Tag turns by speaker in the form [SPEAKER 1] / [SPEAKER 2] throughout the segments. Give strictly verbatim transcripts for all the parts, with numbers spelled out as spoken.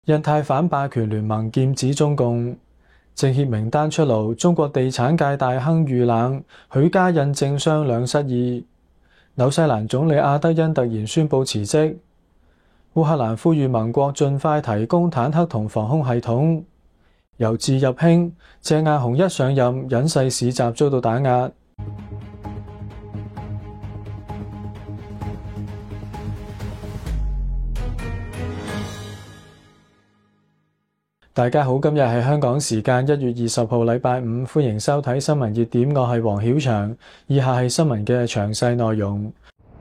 [SPEAKER 1] 印太反霸權聯盟劍指中共，政協名單出爐，中國地產界大亨遇冷，許家印政商兩失意。紐西蘭總理阿德恩突然宣布辭職。烏克蘭呼籲盟國盡快提供坦克同防空系統。由治入興，鄭雁雄一上任，隱世市集遭到打壓。大家好，今日係香港時間一月二十號禮拜五，歡迎收睇新聞熱點，我係黃曉翔。以下係新聞嘅詳細內容。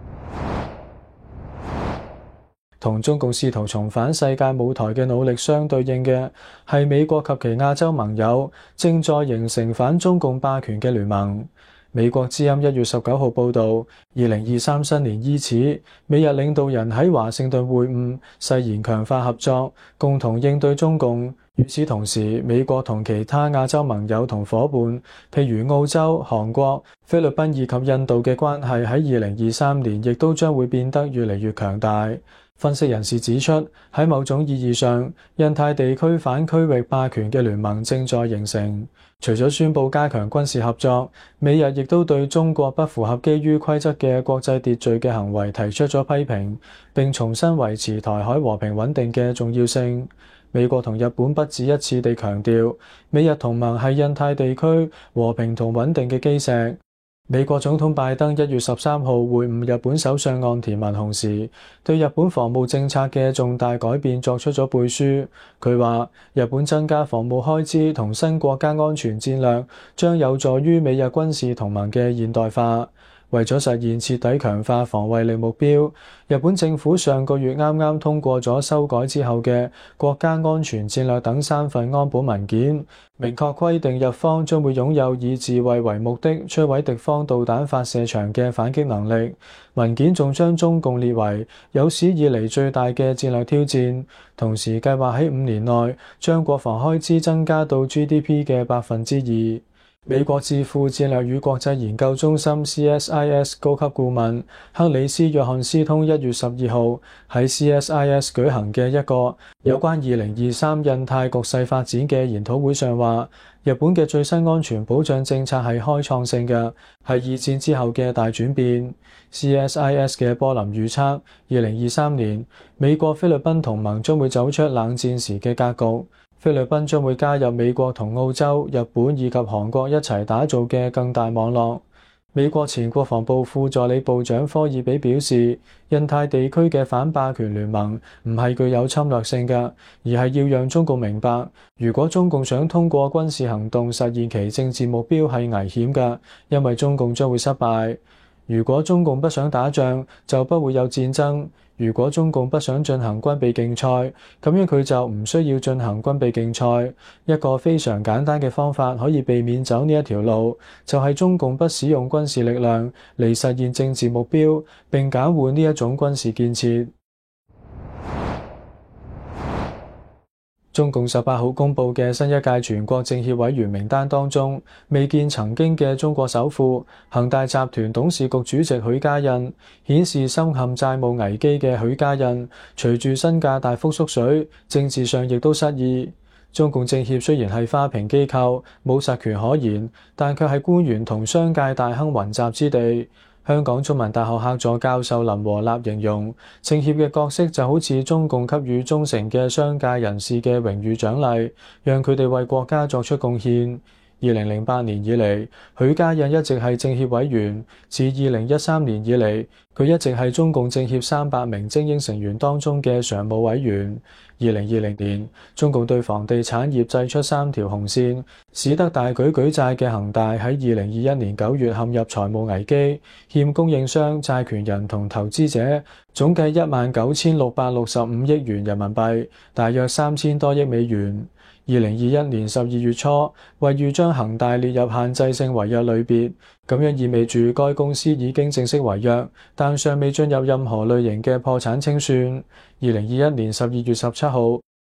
[SPEAKER 1] 同中共試圖重返世界舞台嘅努力相對應嘅，係美國及其亞洲盟友正在形成反中共霸權嘅聯盟。美國之音一月十九號報導，二零二三新年伊始，美日領導人喺華盛頓會晤，誓言強化合作，共同應對中共。與此同時，美國同其他亞洲盟友同夥伴，譬如澳洲、韓國、菲律賓以及印度嘅關係喺二零二三年亦都將會變得越嚟越強大。分析人士指出，喺某種意義上，印太地區反區域霸權嘅聯盟正在形成。除咗宣布加強軍事合作，美日亦都對中國不符合基於規則嘅國際秩序嘅行為提出咗批評，並重新維持台海和平穩定嘅重要性。美國同日本不止一次地強調，美日同盟係印太地區和平同穩定嘅基石。美國總統拜登一月十三號會晤日本首相岸田文雄時，對日本防務政策嘅重大改變作出咗背書。佢話，日本增加防務開支同新國家安全戰略，將有助於美日軍事同盟嘅現代化。為咗實現徹底強化防衛力目標，日本政府上個月啱啱通過咗修改之後嘅國家安全戰略等三份安保文件，明確規定日方將會擁有以自衛為目的摧毀敵方導彈發射場嘅反擊能力。文件仲將中共列為有史以嚟最大嘅戰略挑戰，同時計劃喺五年內將國防開支增加到 G D P 嘅百分之二。美國智庫戰略與國際研究中心 C S I S 高級顧問克里斯約翰斯通一月十二號喺 C S I S 舉行嘅一個有關二零二三印太局勢發展嘅研討會上話，日本嘅最新安全保障政策係開創性嘅，係二戰之後嘅大轉變。C S I S 嘅波林預測，二零二三年美國菲律賓同盟將會走出冷戰時嘅格局。菲律賓將會加入美國同澳洲、日本以及韓國一齊打造嘅更大網絡。美國前國防部副助理部長科爾比表示，印太地區嘅反霸權聯盟唔係具有侵略性嘅，而係要讓中共明白，如果中共想通過軍事行動實現其政治目標係危險嘅，因為中共將會失敗。如果中共不想打仗，就不會有戰爭。如果中共不想進行軍備競賽，咁樣佢就唔需要進行軍備競賽。一個非常簡單嘅方法可以避免走呢一條路，就係中共不使用軍事力量嚟實現政治目標，並減緩呢一種軍事建設。中共十八號公佈嘅新一屆全國政協委員名單當中，未見曾經嘅中國首富、恒大集團董事局主席許家印，顯示深陷債務危機嘅許家印，隨住身價大幅縮水，政治上亦都失意。中共政協雖然係花瓶機構，冇實權可言，但卻係官員同商界大亨雲集之地。香港中文大學客座教授林和立形容，政協嘅角色就好似中共給予忠誠嘅商界人士嘅榮譽獎勵，讓佢哋為國家作出貢獻。二零零八年以嚟，許家印一直係政協委員，自二零一三年以嚟，佢一直係中共政協三百名精英成員當中嘅常務委員。二零二零年，中共對房地產業製出三條紅線，使得大舉舉債嘅恒大喺二零二一年九月陷入財務危機，欠供應商、債權人同投資者總計一萬九千六百六十五億元人民幣，大約三千多億美元。二零二一年十二月初，惠譽將恒大列入限制性違約類別，咁樣意味住該公司已經正式違約，但尚未進入任何類型嘅破產清算。二零二一年十二月十七號，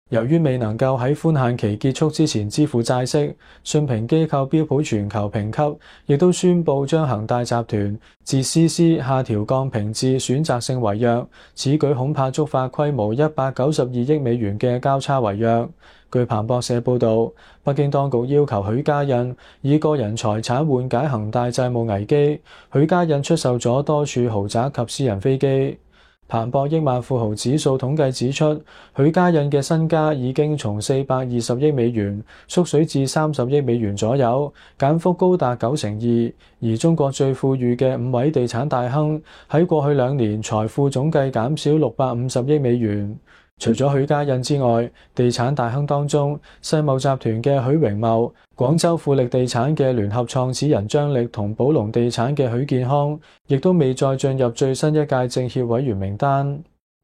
[SPEAKER 1] 由於未能夠喺寬限期結束之前支付債息，信評機構標普全球評級亦都宣布將恒大集團自 C C 下調降評至選擇性違約，此舉恐怕觸發規模一百九十二億美元嘅交叉違約。據彭博社報導，北京當局要求許家印以個人財產緩解恒大債務危機，許家印出售咗多處豪宅及私人飛機。彭博億萬富豪指數統計指出，許家印嘅身家已經從四百二十億美元縮水至三十億美元左右，減幅高達九成二。而中國最富裕嘅五位地產大亨喺過去兩年財富總計減少六百五十億美元。除咗許家印之外，地產大亨當中，世茂集團嘅許榮茂、廣州富力地產嘅聯合創始人張力同寶龍地產嘅許建康，亦都未再進入最新一屆政協委員名單。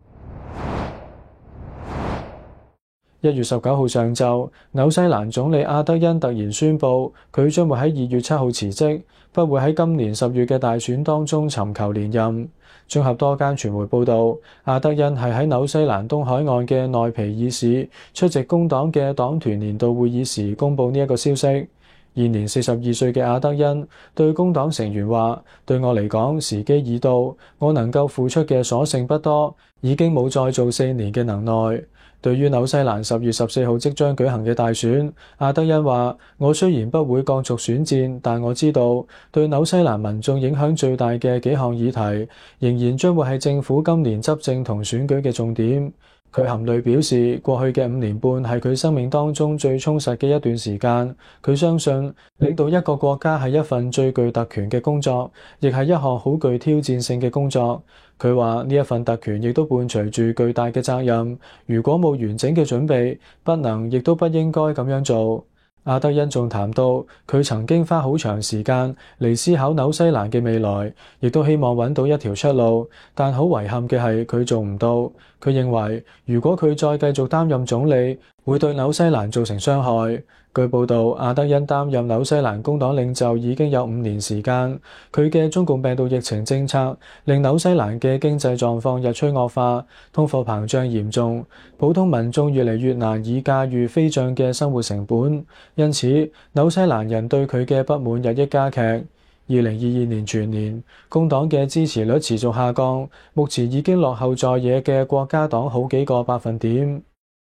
[SPEAKER 1] 一月十九號上晝，紐西蘭總理阿德恩突然宣布，佢將會喺二月七號辭職，不會喺今年十月嘅大選當中尋求連任。綜合多間傳媒報導，阿德恩係喺紐西蘭東海岸嘅內皮爾市出席工黨嘅黨團年度會議時公佈呢一個消息。現年四十二歲嘅阿德恩對工黨成員話：對我嚟講，時機已到，我能夠付出嘅所剩不多，已經冇再做四年嘅能耐。對於紐西蘭十月十四號即將舉行嘅大選，阿德恩話：我雖然不會角逐選戰，但我知道對紐西蘭民眾影響最大嘅幾項議題，仍然將會係政府今年執政同選舉嘅重點。佢含淚表示，過去嘅五年半係佢生命當中最充實嘅一段時間。佢相信領導一個國家係一份最具特權嘅工作，亦係一項好具挑戰性嘅工作。佢話呢一份特權亦都伴隨住巨大嘅責任，如果冇完整嘅準備，不能亦都不應該咁樣做。阿德恩仲談到，佢曾經花好長時間嚟思考紐西蘭嘅未來，亦都希望揾到一條出路，但好遺憾嘅係佢做唔到。佢認為，如果佢再繼續擔任總理，會對紐西蘭造成傷害。據報道，阿德恩擔任紐西蘭工黨領袖已經有五年時間，佢嘅中共病毒疫情政策令紐西蘭嘅經濟狀況日趨惡化，通貨膨脹嚴重，普通民眾越嚟越難以駕馭飛漲嘅生活成本，因此紐西蘭人對佢嘅不滿日益加劇。二零二二年全年，工黨嘅支持率持續下降，目前已經落後在野嘅國家黨好幾個百分點。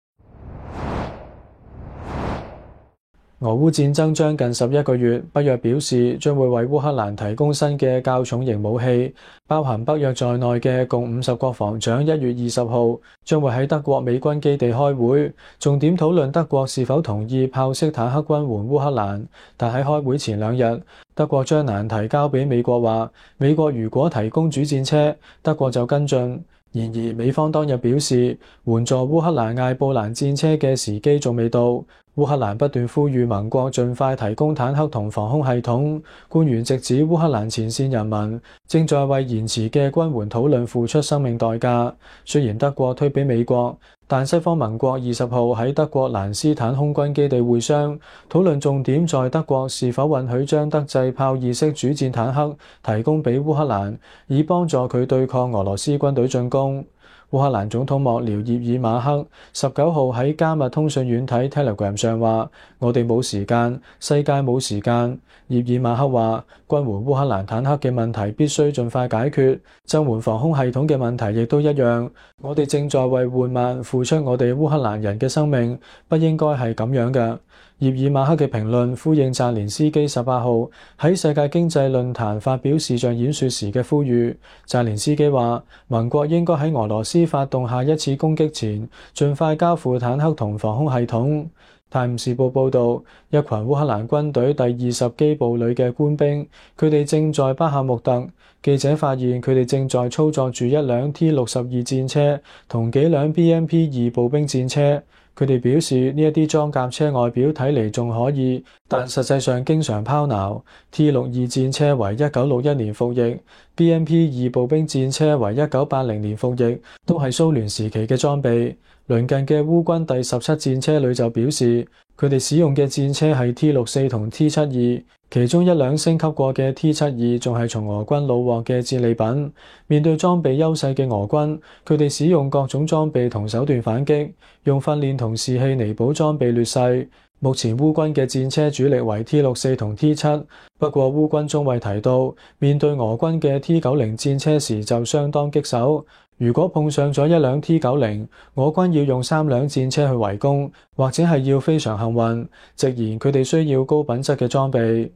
[SPEAKER 1] 俄烏戰爭將近十一個月，北約表示將會為烏克蘭提供新嘅較重型武器，包含北約在內嘅共五十國防長一月二十號將會喺德國美軍基地開會，重點討論德國是否同意豹式坦克軍援烏克蘭。但喺開會前兩日，德國將難題交俾美國，話美國如果提供主戰車，德國就跟進。然而，美方當日表示，援助烏克蘭艾布蘭戰車嘅時機仲未到。烏克蘭不斷呼籲盟國盡快提供坦克同防空系統。官員直指烏克蘭前線人民正在為延遲嘅軍援討論付出生命代價。雖然德國推俾美國，但西方盟國二十號喺德國蘭斯坦空軍基地會商，討論重點在德國是否允許將德製豹二式主戰坦克提供俾烏克蘭，以幫助佢對抗俄羅斯軍隊進攻。烏克蘭總統幕僚葉爾馬克十九號喺加密通訊軟體 Telegram 上話：我哋冇時間，世界冇時間。葉爾馬克話：軍援烏克蘭坦克嘅問題必須盡快解決，增援防空系統嘅問題亦都一樣。我哋正在為緩慢付出我哋烏克蘭人嘅生命，不應該係咁樣嘅。葉爾馬克嘅評論呼應澤連斯基十八號喺世界經濟論壇發表視像演說時嘅呼籲。澤連斯基話：盟國應該喺俄羅斯發動下一次攻擊前，盡快交付坦克同防空系統。泰晤士報報導，一群烏克蘭軍隊第二十機步旅嘅官兵，佢哋正在巴赫穆特。記者發現佢哋正在操作住一輛 T 六十二戰車同幾輛 B M P 二步兵戰車。佢哋表示呢一啲裝甲車外表睇嚟仲可以，但實際上經常拋錨。T 六十二戰車為一九六一年服役 ，B M P 二步兵戰車為一九八零年服役，都係蘇聯時期嘅裝備。鄰近嘅烏軍第十七戰車旅就表示，佢哋使用嘅戰車係 T 六十四同 T 七十二， 其中一輛升級過嘅 T 七二仲係從俄軍虜獲嘅戰利品。面對裝備優勢嘅俄軍，佢哋使用各種裝備同手段反擊，用訓練同士氣彌補裝備劣勢。目前烏軍嘅戰車主力為 T 六四同 T 七，不過烏軍中尉提到，面對俄軍嘅 T 九零戰車時就相當棘手。如果碰上咗一輛 T 九零，俄軍要用三輛戰車去圍攻，或者係要非常幸運，直言佢哋需要高品質嘅裝備。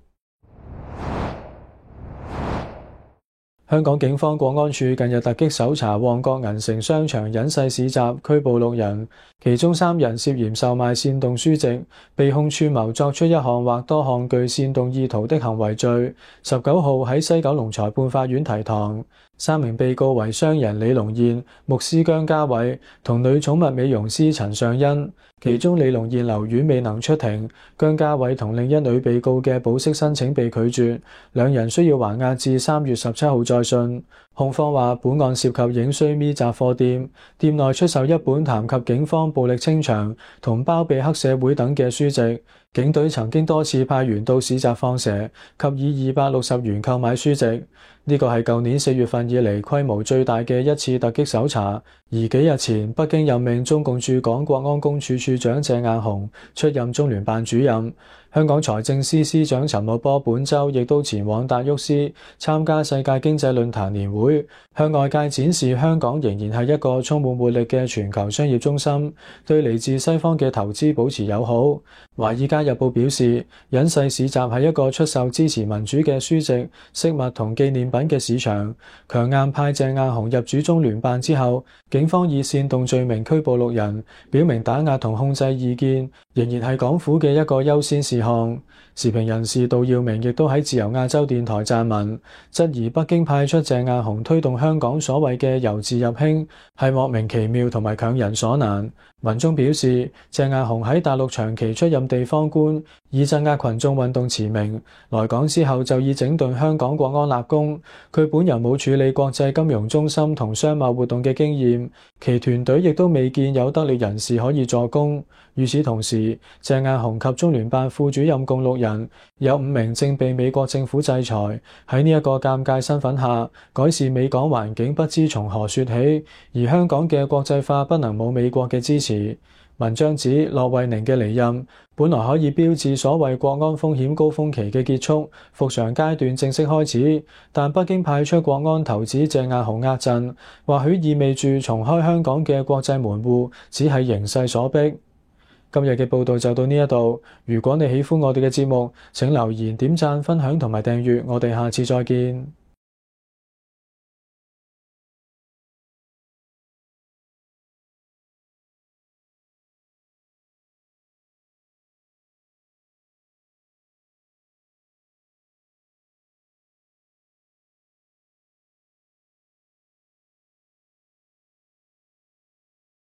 [SPEAKER 1] 香港警方國安處近日突擊搜查旺角銀城商場隱世市集，拘捕六人，其中三人涉嫌售賣煽動書籍，被控串謀作出一項或多項具煽動意圖的行為罪。十九號喺西九龍裁判法院提堂。三名被告為商人李龍燕、牧師姜家偉同女寵物美容師陳尚恩。其中李龍燕留院未能出庭，姜家偉同另一女被告嘅保釋申請被拒絕，兩人需要還押至三月十七號再訊。控方話本案涉及影衰咪雜貨店，店內出售一本談及警方暴力清場同包庇黑社會等嘅書籍。警隊曾經多次派員到市集放蛇，及以二百六十元購買書籍。呢個係舊年四月份以嚟規模最大嘅一次突擊搜查。而幾日前，北京任命中共駐港國安公署署長鄭雁雄出任中聯辦主任。香港財政司司長陳茂波本週亦都前往達沃斯參加世界經濟論壇年會，向外界展示香港仍然係一個充滿活力嘅全球商業中心，對嚟自西方嘅投資保持友好。華爾街日報表示，隱世市集係一個出售支持民主嘅書籍、飾物同紀念品嘅市場。強硬派鄭雁雄入主中聯辦之後，警方以煽動罪名拘捕六人，表明打壓同控制意見仍然係港府嘅一個優先事項。時評人士杜耀明亦都喺自由亞洲電台撰文，質疑北京派出鄭雁雄推動香港所謂嘅由治入興係莫名其妙同埋強人所難。文中表示，鄭雁雄喺大陸長期出任地方官，以鎮壓群眾運動馳名，來港之後就以整頓香港國安立功。佢本人冇處理國際金融中心同商貿活動嘅經驗，其團隊亦都未見有得力人士可以助攻。與此同時，鄭雁雄及中聯辦副主任共六人，有五名正被美國政府制裁。喺呢一個尷尬身份下，改善美港環境不知從何說起，而香港嘅國際化不能冇美國嘅支持。文章指，駱惠寧嘅離任本來可以標誌所謂國安風險高峰期嘅結束，復常階段正式開始，但北京派出國安頭子鄭雁雄壓陣，或許意味住重開香港嘅國際門戶只係形勢所逼。今日嘅報道就到呢一度，如果你喜歡我哋嘅節目，請留言、點讚、分享同埋訂閱，我哋下次再見。